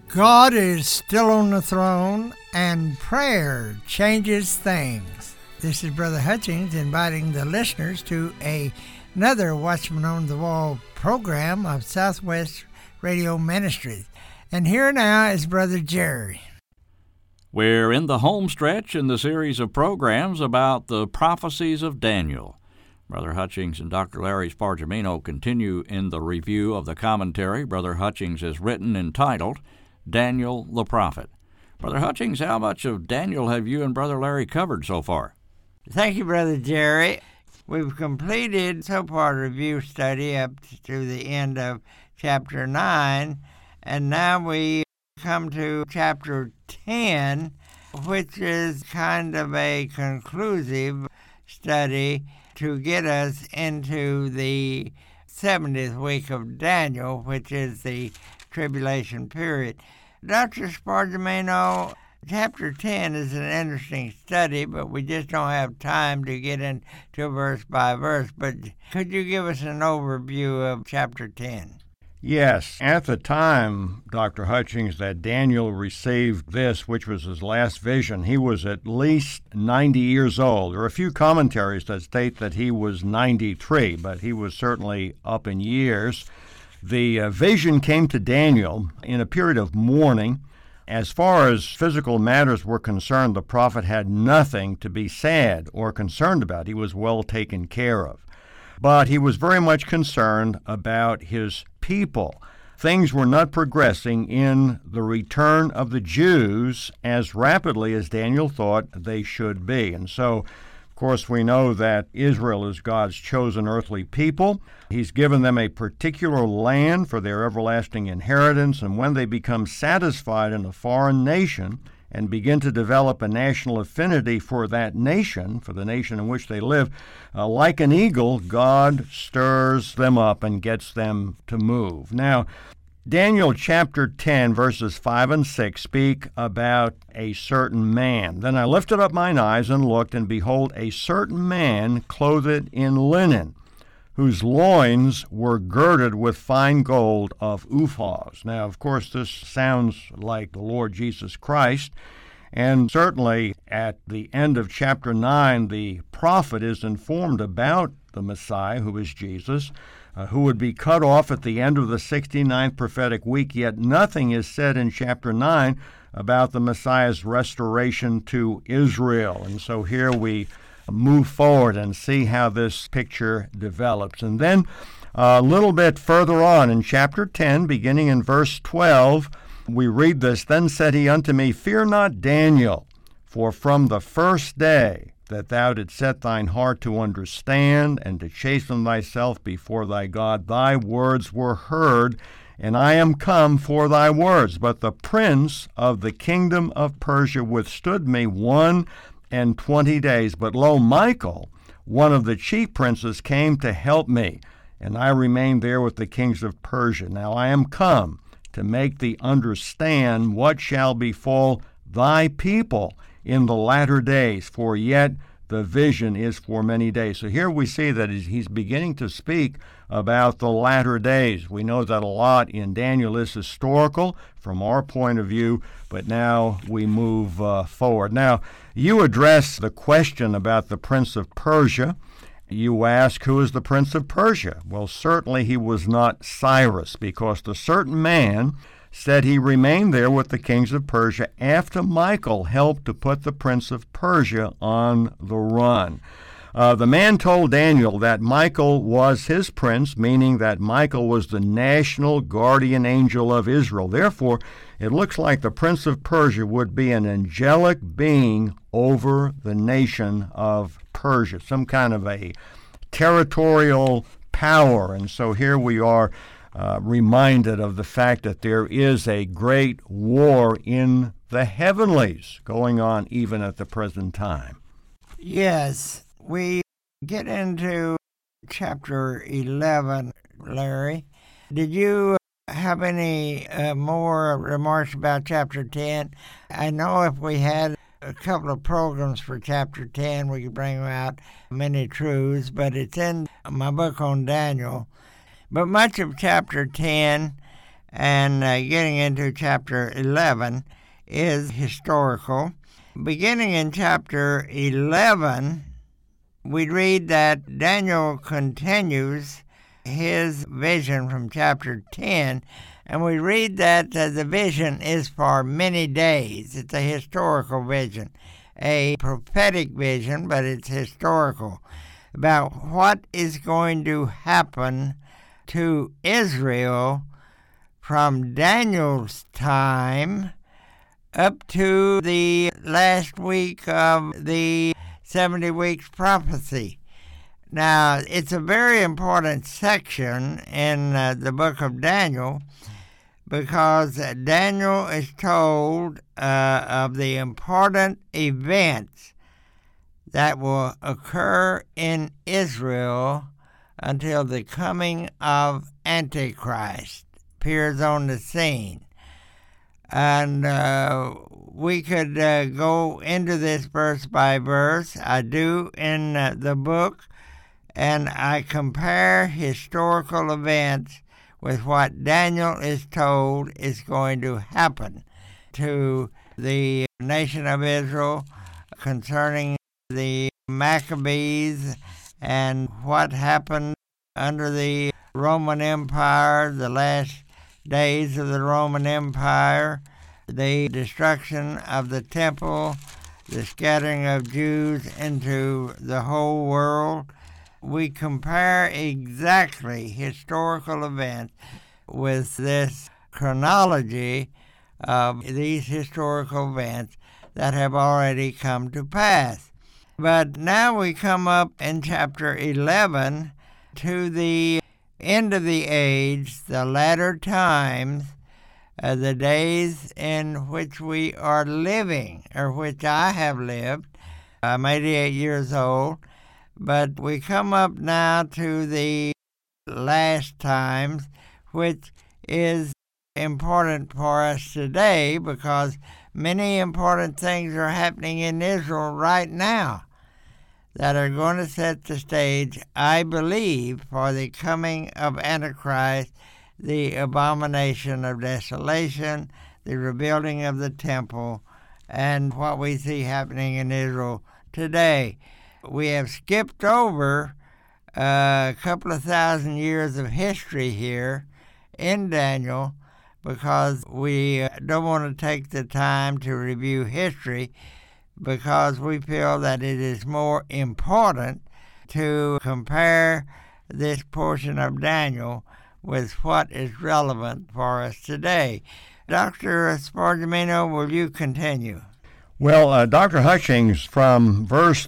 God is still on the throne, and prayer changes things. This is Brother Hutchings inviting the listeners to another Watchman on the Wall program of Southwest Radio Ministries. And here now is Brother Jerry. We're in the home stretch in the series of programs about the prophecies of Daniel. Brother Hutchings and Dr. Larry Spargimino continue in the review of the commentary Brother Hutchings has written entitled Daniel the Prophet. Brother Hutchings, how much of Daniel have you and Brother Larry covered so far? Thank you, Brother Jerry. We've completed so far a review study up to the end of chapter 9, and now we come to chapter 10, which is kind of a conclusive study to get us into the 70th week of Daniel, which is the tribulation period. Dr. Spargimino, chapter 10 is an interesting study, but we just don't have time to get into verse by verse. But could you give us an overview of chapter 10? Yes. At the time, Dr. Hutchings, that Daniel received this, which was his last vision, he was at least 90 years old. There are a few commentaries that state that he was 93, but he was certainly up in years. The vision came to Daniel in a period of mourning. As far as physical matters were concerned, the prophet had nothing to be sad or concerned about. He was well taken care of. But he was very much concerned about his people. Things were not progressing in the return of the Jews as rapidly as Daniel thought they should be. And so, of course, we know that Israel is God's chosen earthly people. He's given them a particular land for their everlasting inheritance, and when they become satisfied in a foreign nation and begin to develop a national affinity for that nation, for the nation in which they live, like an eagle, God stirs them up and gets them to move. Now, Daniel chapter 10, verses 5 and 6 speak about a certain man. Then I lifted up mine eyes and looked, and behold, a certain man clothed in linen, whose loins were girded with fine gold of Uphaz. Now, of course, this sounds like the Lord Jesus Christ, and certainly at the end of chapter 9, the prophet is informed about the Messiah, who is Jesus, who would be cut off at the end of the 69th prophetic week, yet nothing is said in chapter 9 about the Messiah's restoration to Israel. And so here we move forward and see how this picture develops. And then a little bit further on in chapter 10, beginning in verse 12, we read this, Then said he unto me, Fear not, Daniel, for from the first day that thou didst set thine heart to understand and to chasten thyself before thy God, thy words were heard, and I am come for thy words. But the prince of the kingdom of Persia withstood me 21 days. But lo, Michael, one of the chief princes, came to help me, and I remained there with the kings of Persia. Now I am come to make thee understand what shall befall thy people in the latter days, for yet the vision is for many days. So here we see that he's beginning to speak about the latter days. We know that a lot in Daniel is historical from our point of view, but now we move forward. Now, you address the question about the Prince of Persia. You ask, who is the Prince of Persia? Well, certainly he was not Cyrus, because the certain man said he remained there with the kings of Persia after Michael helped to put the Prince of Persia on the run. The man told Daniel that Michael was his prince, meaning that Michael was the national guardian angel of Israel. Therefore, it looks like the Prince of Persia would be an angelic being over the nation of Persia, some kind of a territorial power. And so here we are reminded of the fact that there is a great war in the heavenlies going on even at the present time. Yes, we get into chapter 11, Larry. Did you have any more remarks about chapter 10? I know if we had a couple of programs for chapter 10, we could bring out many truths, but it's in my book on Daniel. But much of chapter 10 and getting into chapter 11 is historical. Beginning in chapter 11, we read that Daniel continues his vision from chapter 10, and we read that the vision is for many days. It's a historical vision, a prophetic vision, but it's historical, about what is going to happen to Israel from Daniel's time up to the last week of the 70 weeks prophecy. Now, it's a very important section in the book of Daniel, because Daniel is told of the important events that will occur in Israel until the coming of Antichrist appears on the scene. And we could go into this verse by verse. I do in the book, and I compare historical events with what Daniel is told is going to happen to the nation of Israel concerning the Maccabees and what happened under the Roman Empire, the last days of the Roman Empire, the destruction of the temple, the scattering of Jews into the whole world. We compare exactly historical events with this chronology of these historical events that have already come to pass. But now we come up in chapter 11 to the end of the age, the latter times, the days in which we are living, or which I have lived. I'm 88 years old. But we come up now to the last times, which is important for us today because many important things are happening in Israel right now that are going to set the stage, I believe, for the coming of Antichrist, the abomination of desolation, the rebuilding of the temple, and what we see happening in Israel today. We have skipped over a couple of thousand years of history here in Daniel because we don't want to take the time to review history because we feel that it is more important to compare this portion of Daniel with what is relevant for us today. Dr. Spargimino, will you continue? Well, Dr. Hutchings, from verse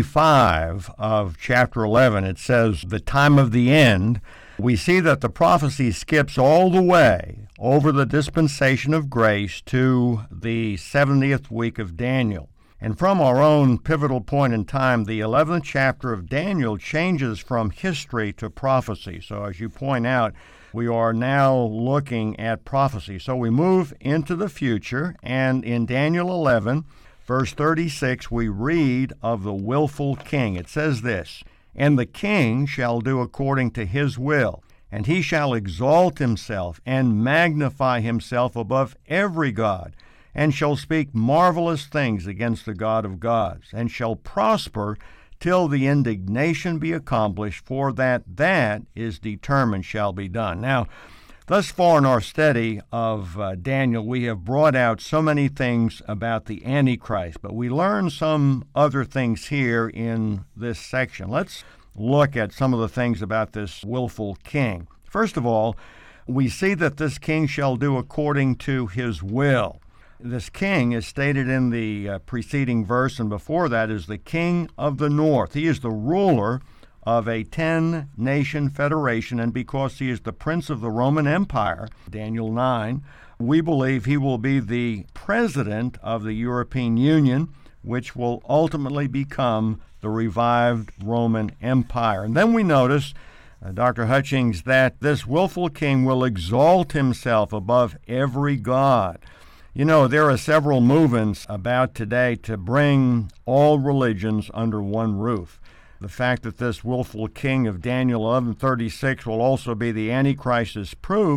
35 of chapter 11, it says, the time of the end, we see that the prophecy skips all the way over the dispensation of grace to the 70th week of Daniel. And from our own pivotal point in time, the 11th chapter of Daniel changes from history to prophecy. So as you point out, we are now looking at prophecy. So we move into the future, and in Daniel 11, verse 36, we read of the willful king. It says this, and the king shall do according to his will, and he shall exalt himself and magnify himself above every god, and shall speak marvelous things against the God of gods, and shall prosper till the indignation be accomplished, for that is determined shall be done. Now, thus far in our study of Daniel, we have brought out so many things about the Antichrist, but we learn some other things here in this section. Let's look at some of the things about this willful king. First of all, we see that this king shall do according to his will. This king is stated in the preceding verse, and before that is the king of the north. He is the ruler of a 10-nation federation, and because he is the prince of the Roman Empire, Daniel 9, we believe he will be the president of the European Union, which will ultimately become the revived Roman Empire. And then we notice, Dr. Hutchings, that this willful king will exalt himself above every god. You know, there are several movements about today to bring all religions under one roof. The fact that this willful king of Daniel 11:36 will also be the Antichrist is proved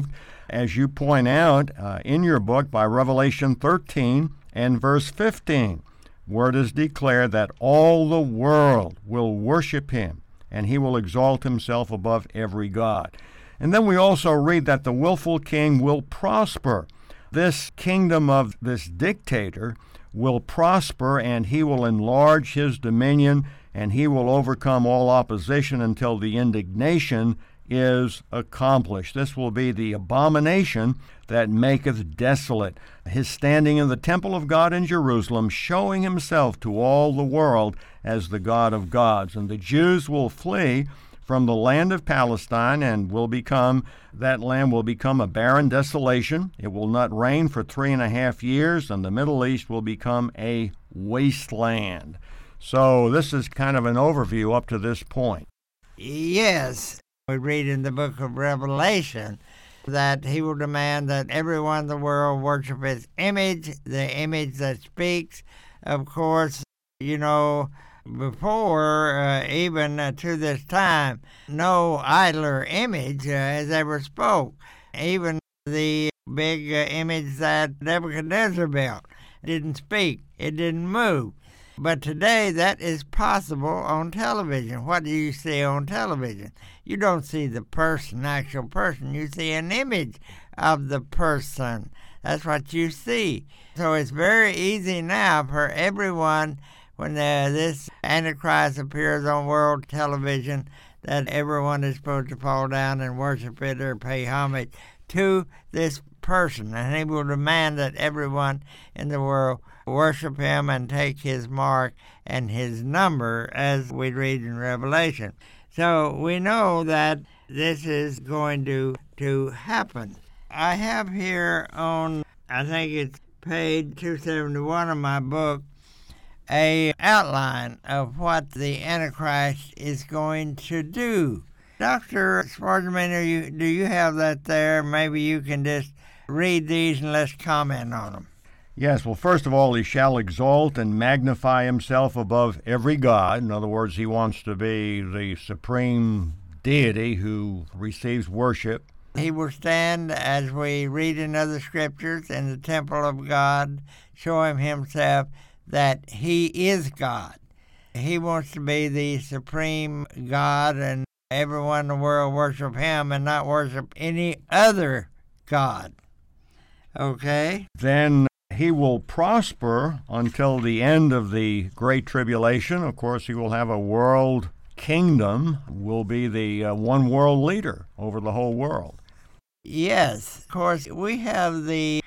as you point out in your book, by Revelation 13 and verse 15, where it is declared that all the world will worship him, and he will exalt himself above every god. And then we also read that the willful king will prosper. This kingdom of this dictator will prosper, and he will enlarge his dominion, and he will overcome all opposition until the indignation is accomplished. This will be the abomination that maketh desolate, his standing in the temple of God in Jerusalem, showing himself to all the world as the God of gods. And the Jews will flee from the land of Palestine, and that land will become a barren desolation. It will not rain for 3.5 years, and the Middle East will become a wasteland. So this is kind of an overview up to this point. Yes, we read in the book of Revelation that he will demand that everyone in the world worship his image, the image that speaks. Of course, before, even to this time, no idler image has ever spoke. Even the big image that Nebuchadnezzar built didn't speak. It didn't move. But today that is possible on television. What do you see on television? You don't see the person, actual person. You see an image of the person. That's what you see. So it's very easy now for everyone, when this Antichrist appears on world television, that everyone is supposed to fall down and worship it or pay homage to this person. And he will demand that everyone in the world worship him and take his mark and his number, as we read in Revelation. So we know that this is going to happen. I have here on, I think it's page 271 of my book, a outline of what the Antichrist is going to do. Dr. Spargimino, do you have that there? Maybe you can just read these and let's comment on them. Yes, well, first of all, he shall exalt and magnify himself above every god. In other words, he wants to be the supreme deity who receives worship. He will stand, as we read in other scriptures, in the temple of God, showing himself that he is God. He wants to be the supreme God, and everyone in the world worship him and not worship any other god. Okay? Then he will prosper until the end of the Great Tribulation. Of course, he will have a world kingdom, will be the one world leader over the whole world. Yes, of course, we have the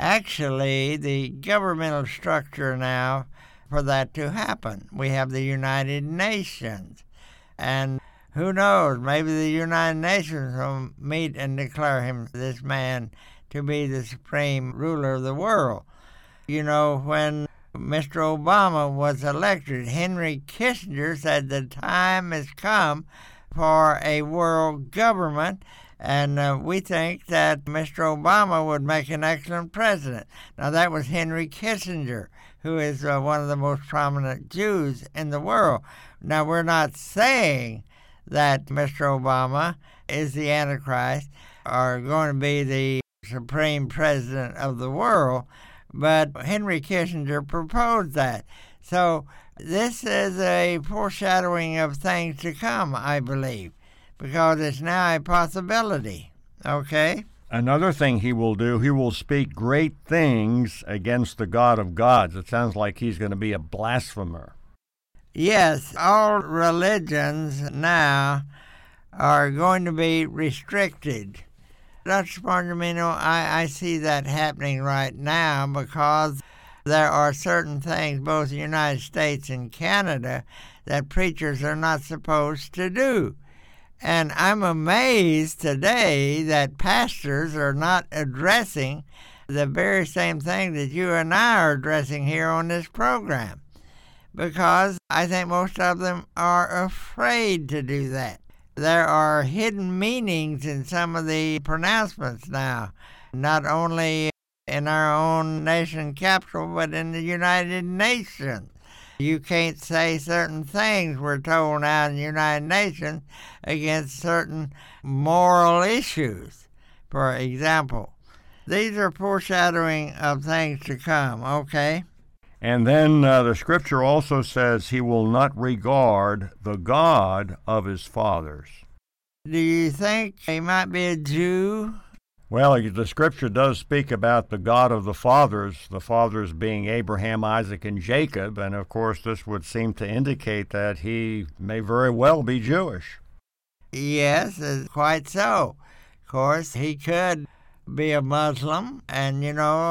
governmental structure now for that to happen. We have the United Nations. And who knows, maybe the United Nations will meet and declare this man, to be the supreme ruler of the world. When Mr. Obama was elected, Henry Kissinger said the time has come for a world government, and we think that Mr. Obama would make an excellent president. Now, that was Henry Kissinger, who is one of the most prominent Jews in the world. Now, we're not saying that Mr. Obama is the Antichrist or going to be the supreme president of the world, but Henry Kissinger proposed that. So this is a foreshadowing of things to come, I believe, because it's now a possibility. Okay? Another thing he will do, he will speak great things against the God of gods. It sounds like he's going to be a blasphemer. Yes, all religions now are going to be restricted. Dr. Spargimino, I see that happening right now because there are certain things, both in the United States and Canada, that preachers are not supposed to do. And I'm amazed today that pastors are not addressing the very same thing that you and I are addressing here on this program, because I think most of them are afraid to do that. There are hidden meanings in some of the pronouncements now, not only in our own nation capital, but in the United Nations. You can't say certain things, we're told now in the United Nations, against certain moral issues, for example. These are foreshadowing of things to come, okay? And then the scripture also says he will not regard the God of his fathers. Do you think he might be a Jew? Well, the scripture does speak about the God of the fathers being Abraham, Isaac, and Jacob, and of course this would seem to indicate that he may very well be Jewish. Yes, quite so. Of course, he could be a Muslim, and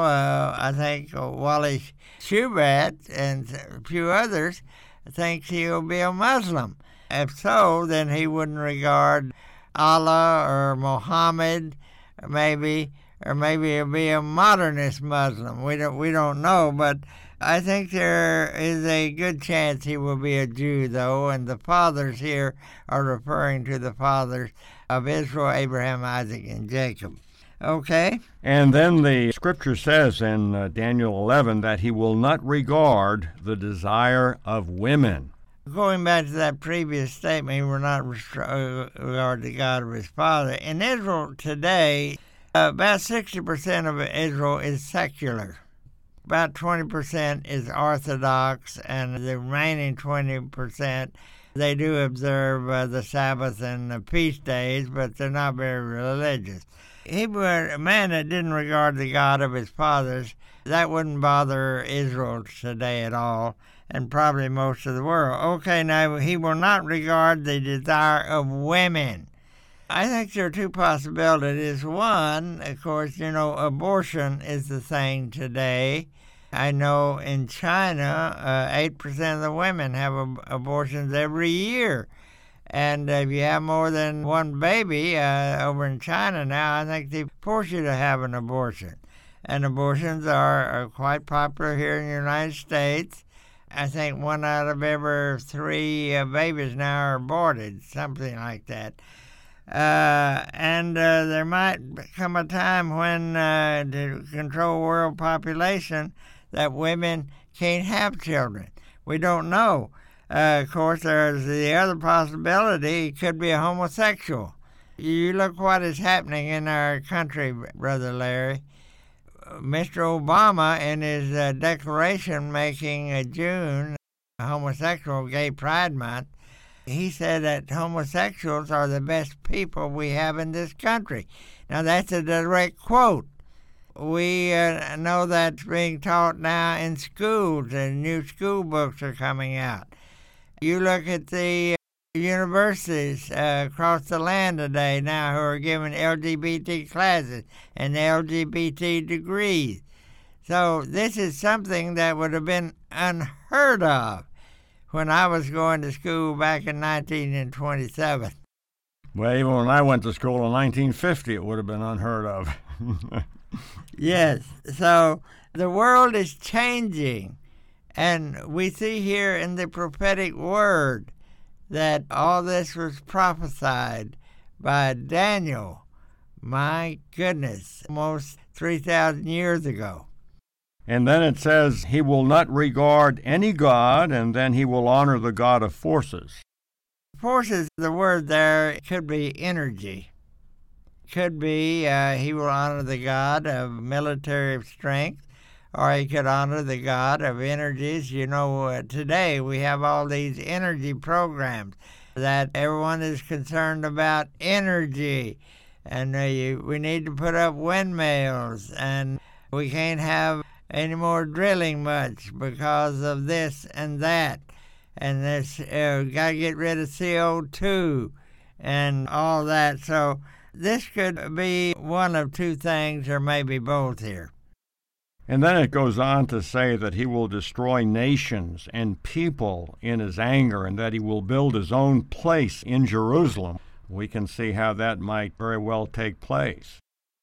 I think Wally Schubert and a few others think he'll be a Muslim. If so, then he wouldn't regard Allah or Muhammad, or maybe he'll be a modernist Muslim. We don't know, but I think there is a good chance he will be a Jew, though, and the fathers here are referring to the fathers of Israel, Abraham, Isaac, and Jacob. Okay? And then the scripture says in Daniel 11 that he will not regard the desire of women. Going back to that previous statement, he will not regard the God of his father. In Israel today, about 60% of Israel is secular. About 20% is Orthodox, and the remaining 20%, they do observe the Sabbath and the feast days, but they're not very religious. He were a man that didn't regard the God of his fathers. That wouldn't bother Israel today at all, and probably most of the world. Okay, now he will not regard the desire of women. I think there are two possibilities. One, of course, abortion is the thing today. I know in China, 8% of the women have abortions every year. And if you have more than one baby over in China now, I think they force you to have an abortion. And abortions are quite popular here in the United States. I think 1 out of every 3 babies now are aborted, something like that. And there might come a time when, to control world population, that women can't have children. We don't know. Of course, there's the other possibility. He could be a homosexual. You look what is happening in our country, Brother Larry. Mr. Obama, in his declaration making June homosexual gay pride month, he said that homosexuals are the best people we have in this country. Now, that's a direct quote. We know that's being taught now in schools, and new school books are coming out. You look at the universities across the land today now who are giving LGBT classes and LGBT degrees. So this is something that would have been unheard of when I was going to school back in 1927. Well, even when I went to school in 1950, it would have been unheard of. Yes, so the world is changing, and we see here in the prophetic word that all this was prophesied by Daniel. My goodness, almost 3,000 years ago. And then it says he will not regard any god, and then he will honor the God of forces. Forces, the word there could be energy. Could be he will honor the God of military strength, or he could honor the God of energies. Today we have all these energy programs that everyone is concerned about energy, and we need to put up windmills, and we can't have any more drilling much because of this and that, and this got to get rid of CO2 and all that. So this could be one of two things, or maybe both here. And then it goes on to say that he will destroy nations and people in his anger, and that he will build his own place in Jerusalem. We can see how that might very well take place.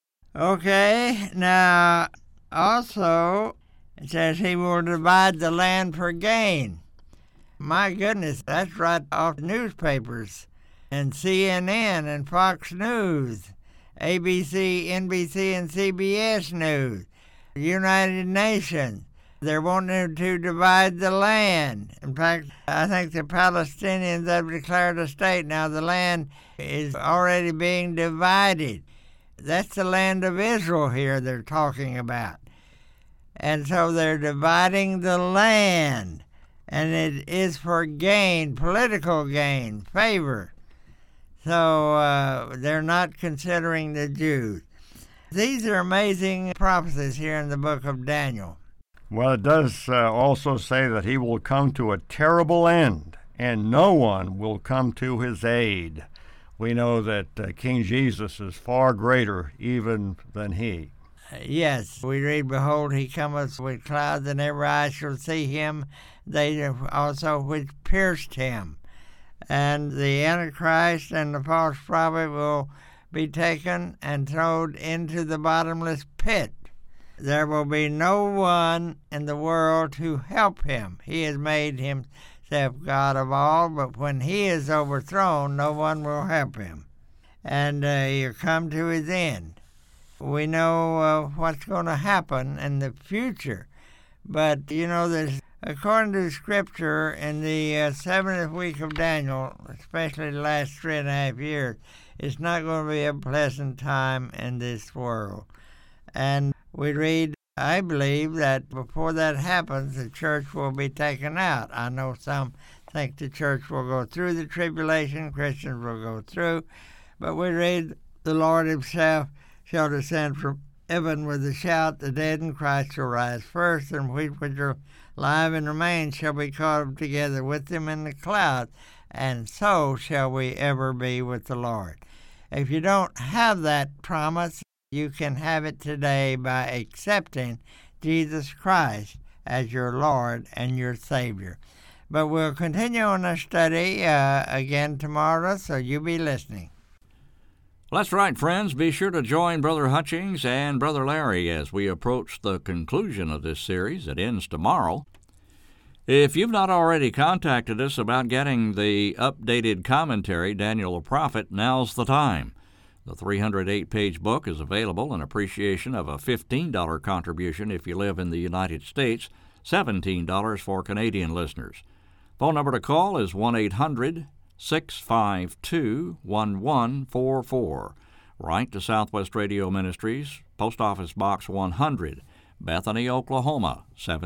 Okay, now also it says he will divide the land for gain. My goodness, that's right off the newspapers. And CNN and Fox News, ABC, NBC, and CBS News, United Nations. They're wanting to divide the land. In fact, I think the Palestinians have declared a state. Now the land is already being divided. That's the land of Israel here they're talking about. And so they're dividing the land, and it is for gain, political gain, favor. So they're not considering the Jews. These are amazing prophecies here in the book of Daniel. Well, it does also say that he will come to a terrible end, and no one will come to his aid. We know that King Jesus is far greater even than he. Yes, we read, Behold, he cometh with clouds, and every eye shall see him, they also which pierced him. And the Antichrist and the false prophet will be taken and thrown into the bottomless pit. There will be no one in the world to help him. He has made himself God of all, but when he is overthrown, no one will help him. And he'll come to his end. We know what's going to happen in the future. But, there's, according to Scripture, in the 70th week of Daniel, especially the last 3.5 years, it's not going to be a pleasant time in this world. And we read, I believe that before that happens, the church will be taken out. I know some think the church will go through the tribulation, Christians will go through, but we read, the Lord himself shall descend from heaven with a shout, the dead in Christ shall rise first, and we which are alive and remain shall be caught up together with him in the clouds, and so shall we ever be with the Lord. If you don't have that promise, you can have it today by accepting Jesus Christ as your Lord and your Savior. But we'll continue on our study again tomorrow, so you be listening. Well, that's right, friends. Be sure to join Brother Hutchings and Brother Larry as we approach the conclusion of this series. It ends tomorrow. If you've not already contacted us about getting the updated commentary, Daniel the Prophet, now's the time. The 308-page book is available in appreciation of a $15 contribution if you live in the United States, $17 for Canadian listeners. Phone number to call is 1-800-652-1144. Write to Southwest Radio Ministries, Post Office Box 100, Bethany, Oklahoma,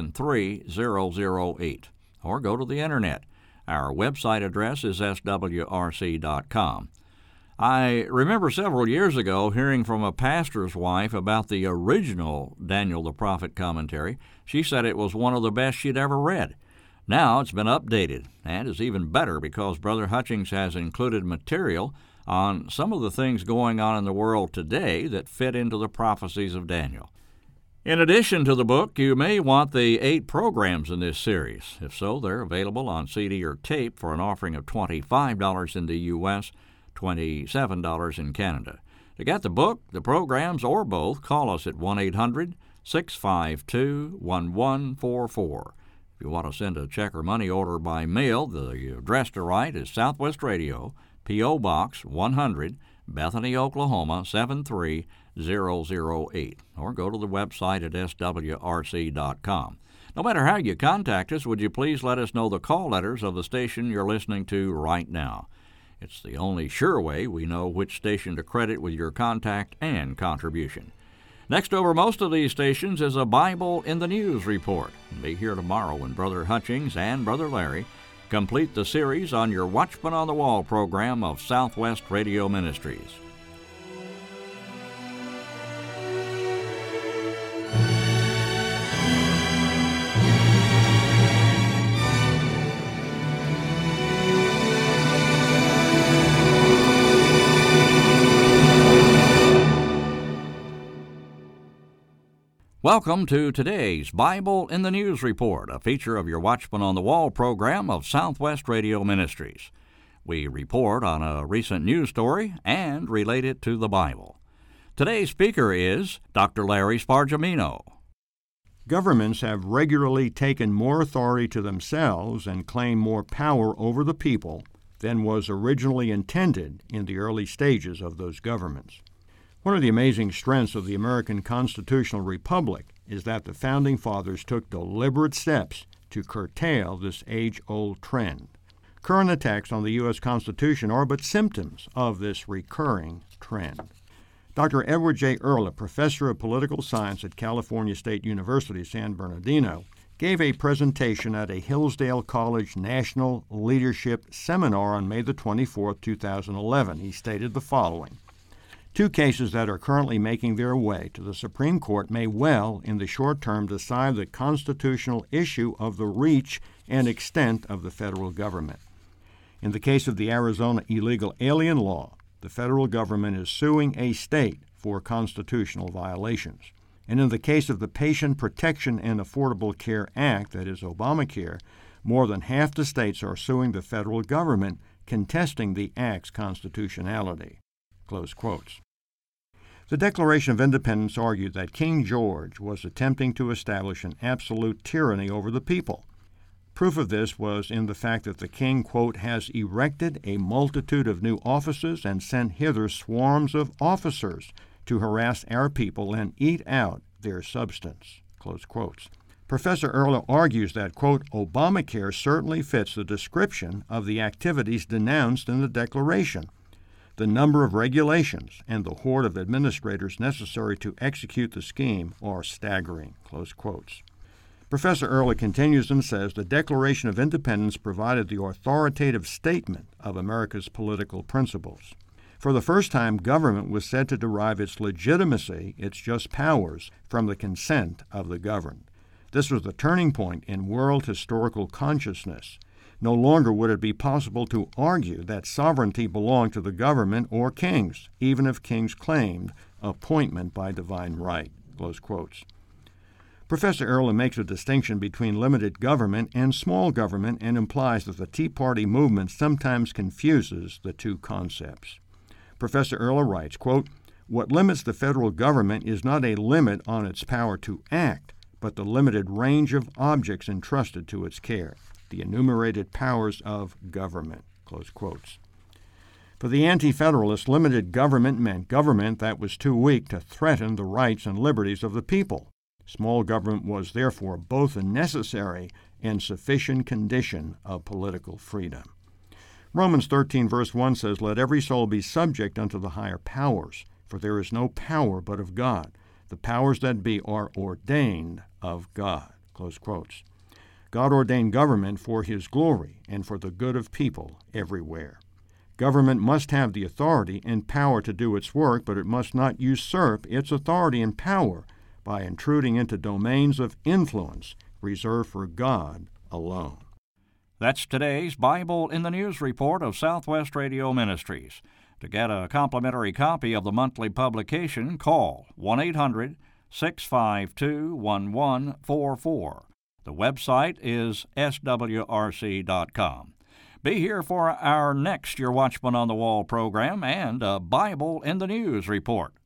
73008. Or go to the Internet. Our website address is swrc.com. I remember several years ago hearing from a pastor's wife about the original Daniel the Prophet commentary. She said it was one of the best she'd ever read. Now it's been updated, and is even better because Brother Hutchings has included material on some of the things going on in the world today that fit into the prophecies of Daniel. In addition to the book, you may want the 8 programs in this series. If so, they're available on CD or tape for an offering of $25 in the U.S., $27 in Canada. To get the book, the programs, or both, call us at 1-800-652-1144. If you want to send a check or money order by mail, the address to write is Southwest Radio, P.O. Box 100, Bethany, Oklahoma, 73008. Or go to the website at swrc.com. No matter how you contact us, would you please let us know the call letters of the station you're listening to right now? It's the only sure way we know which station to credit with your contact and contribution. Next over most of these stations is a Bible in the News report. Be here tomorrow when Brother Hutchings and Brother Larry complete the series on your Watchman on the Wall program of Southwest Radio Ministries. Welcome to today's Bible in the News Report, a feature of your Watchman on the Wall program of Southwest Radio Ministries. We report on a recent news story and relate it to the Bible. Today's speaker is Dr. Larry Spargimino. Governments have regularly taken more authority to themselves and claimed more power over the people than was originally intended in the early stages of those governments. One of the amazing strengths of the American constitutional republic is that the Founding Fathers took deliberate steps to curtail this age-old trend. Current attacks on the U.S. Constitution are but symptoms of this recurring trend. Dr. Edward J. Earle, a professor of political science at California State University, San Bernardino, gave a presentation at a Hillsdale College National Leadership Seminar on May the 24th, 2011. He stated the following: "Two cases that are currently making their way to the Supreme Court may well, in the short term, decide the constitutional issue of the reach and extent of the federal government. In the case of the Arizona illegal alien law, the federal government is suing a state for constitutional violations. And in the case of the Patient Protection and Affordable Care Act, that is Obamacare, more than half the states are suing the federal government, contesting the act's constitutionality." Close quotes. The Declaration of Independence argued that King George was attempting to establish an absolute tyranny over the people. Proof of this was in the fact that the king, quote, "has erected a multitude of new offices and sent hither swarms of officers to harass our people and eat out their substance," close quotes. Professor Earle argues that, quote, "Obamacare certainly fits the description of the activities denounced in the Declaration. The number of regulations and the horde of administrators necessary to execute the scheme are staggering," close quotes. Professor Earle continues and says the Declaration of Independence provided the authoritative statement of America's political principles. For the first time, government was said to derive its legitimacy, its just powers, from the consent of the governed. This was the turning point in world historical consciousness. No longer would it be possible to argue that sovereignty belonged to the government or kings, even if kings claimed appointment by divine right, close quotes. Professor Earle makes a distinction between limited government and small government and implies that the Tea Party movement sometimes confuses the two concepts. Professor Earle writes, quote, "What limits the federal government is not a limit on its power to act, but the limited range of objects entrusted to its care, the enumerated powers of government," close quotes. For the Anti-Federalists, limited government meant government that was too weak to threaten the rights and liberties of the people. Small government was therefore both a necessary and sufficient condition of political freedom. Romans 13, verse 1 says, "Let every soul be subject unto the higher powers, for there is no power but of God. The powers that be are ordained of God." Close quotes. God ordained government for His glory and for the good of people everywhere. Government must have the authority and power to do its work, but it must not usurp its authority and power by intruding into domains of influence reserved for God alone. That's today's Bible in the News report of Southwest Radio Ministries. To get a complimentary copy of the monthly publication, call 1-800-652-1144. The website is swrc.com. Be here for our next Your Watchman on the Wall program and a Bible in the News report.